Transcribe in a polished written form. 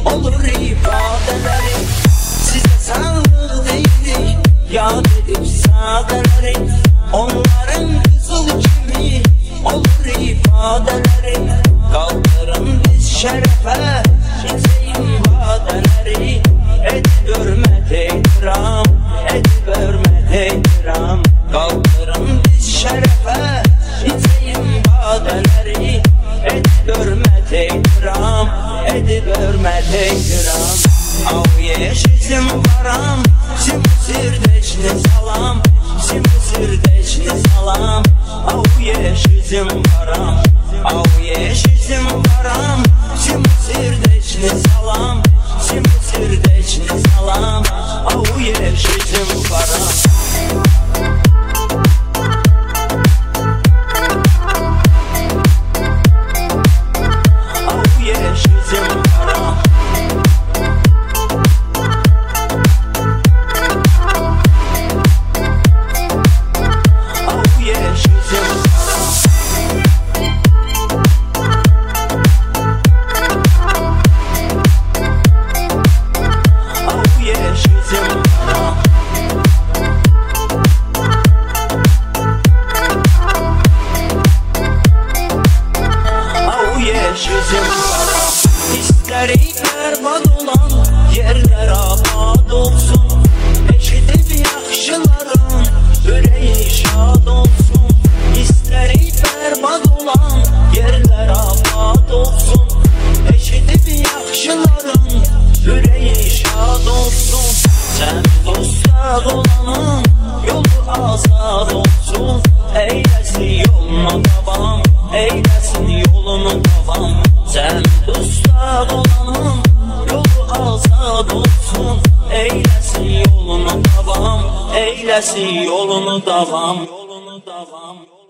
olur ifadeleri. Size sağlık değildik, yad edip sadeleri. Onların kızıl kimi olur ifadeleri. Kaldırın biz şerefe, izleyin vadeleri. Edip hürmet ihtiram, edip hürmet ihtiram. Kaldırın biz şerefe, izleyin vadeleri. Edip hürmet ihtiram, edip hürmet ihtiram. Av yeşizim varam, sim sirdeşli salam, sim sirdeşli salam. Av yeşizim varam, av yeşizim varam, sim sirdeşli salam, sim sirdeşli salam. Av yeşizim varam. İsteri berbat olan yerler abad olsun. Eşitip yaxşıların yüreği şad olsun. İsteri berbat olan yerler abad olsun. Eşitip yaxşıların yüreği şad olsun. Sen dostlar olanın yolu azad olsun. Eylesin yoluna davam, eylesin yolunu davam. Sen dostlar olanın yolu azad olsun. Eylesin yolunu davam, eylesin yolunu davam.